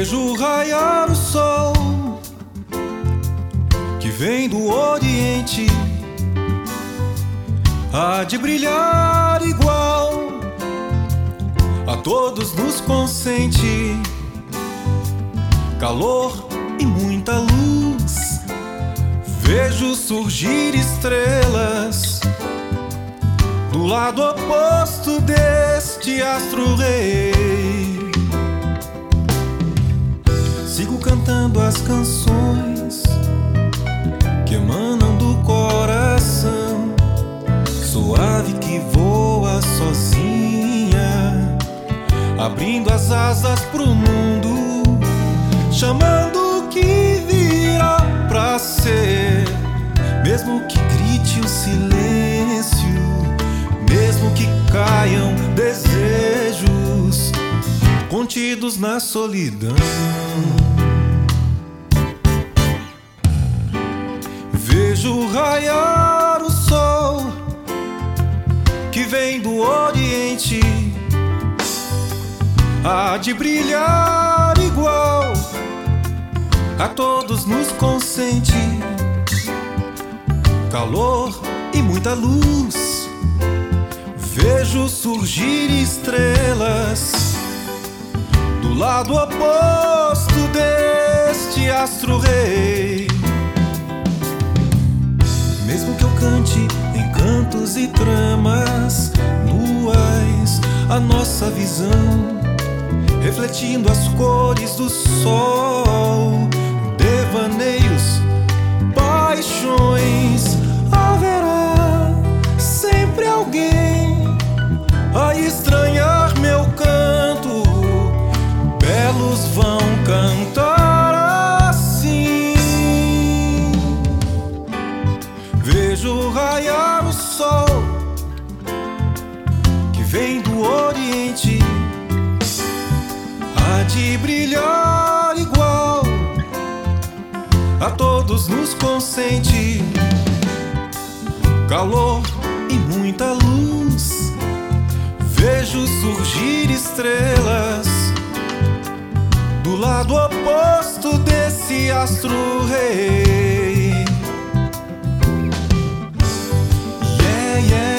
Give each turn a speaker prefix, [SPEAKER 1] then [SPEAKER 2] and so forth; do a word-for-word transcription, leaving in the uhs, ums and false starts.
[SPEAKER 1] Vejo raiar o sol que vem do Oriente, há de brilhar igual, a todos nos consente calor e muita luz. Vejo surgir estrelas do lado oposto deste astro-rei. Sigo cantando as canções que emanam do coração, suave que voa sozinha, abrindo as asas pro mundo, chamando o que virá pra ser. Mesmo que grite o silêncio, mesmo que caiam desejos contidos na solidão, vejo raiar o sol que vem do Oriente, há de brilhar igual, a todos nos consente calor e muita luz. Vejo surgir estrelas do lado oposto deste astro-rei. Mesmo que eu cante em cantos e tramas nuas, a nossa visão refletindo as cores do sol, devaneios, paixões, haverá sempre alguém a estranhar meu canto. Belos vão cantar assim. Vejo raiar o sol que vem do Oriente, há de brilhar igual, a todos nos consente calor e muita luz. Vejo surgir estrelas do lado oposto desse astro-rei. Yeah, yeah.